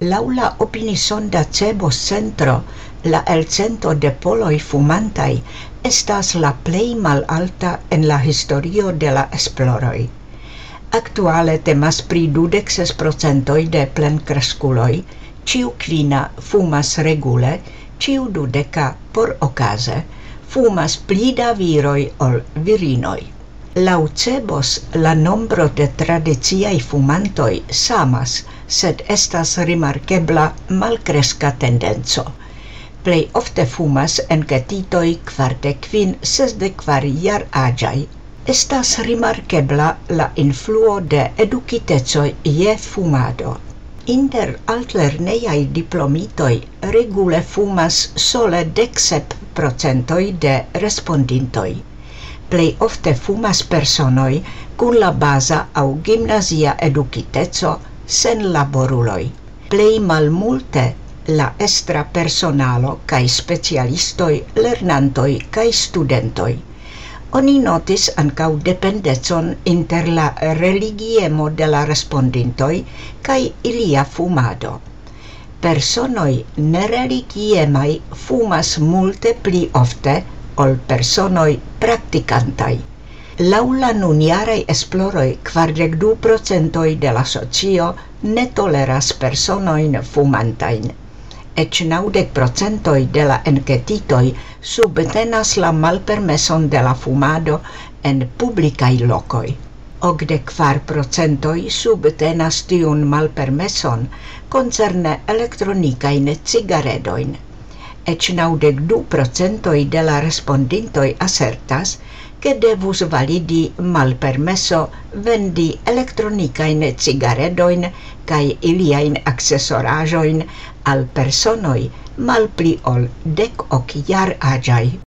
Laŭ la opinisonda Cebos centro, la elcento de poloj fumantaj estas la plej malalta en la historio de la esploroj. Aktuale temas pri 26% de plenkreskuloj, ĉiu kvina fumas regule, ĉiu 20 porokaze, fumas pli da viroj ol virinoj. Laŭ Cebos la nombro de tradiciaj fumantoj samas, sed estas rimarkebla malkreska tendenco. Plej ofte fumas enketitoj 45–64 jaraĝaj. Estas rimarkebla la influo de edukitecoj je fumado. Inter altlernejaj diplomitoj regule fumas sole 17% de respondintoj. Plej ofte fumas personoj kun la baza aŭ gimnazia edukiteco sen laboruloj. Plej malmulte la estra personalo kaj specialistoj, lernantoj kaj studentoj. Oni notis ankaŭ dependecon inter la religiemo de la respondintoj kaj ilia fumado. Personoj nereligiemaj fumas multe pli ofte ol personoj praktikantaj. Laŭ la nunjaraj esploroj 42% de la socio ne toleras personojn fumantajn. Eĉ 90% de la enketitoj subtenas la malpermeson de la fumado en publikaj lokoj. 84% subtenas tiun malpermeson koncerne elektronikajn cigaredojn. Eĉ 92% de la respondintoj asertas, ke devus validi malpermeso vendi elektronikajn cigaredojn kaj iliajn aksesoraĵojn al personoj malpli ol 10 jaraĝaj.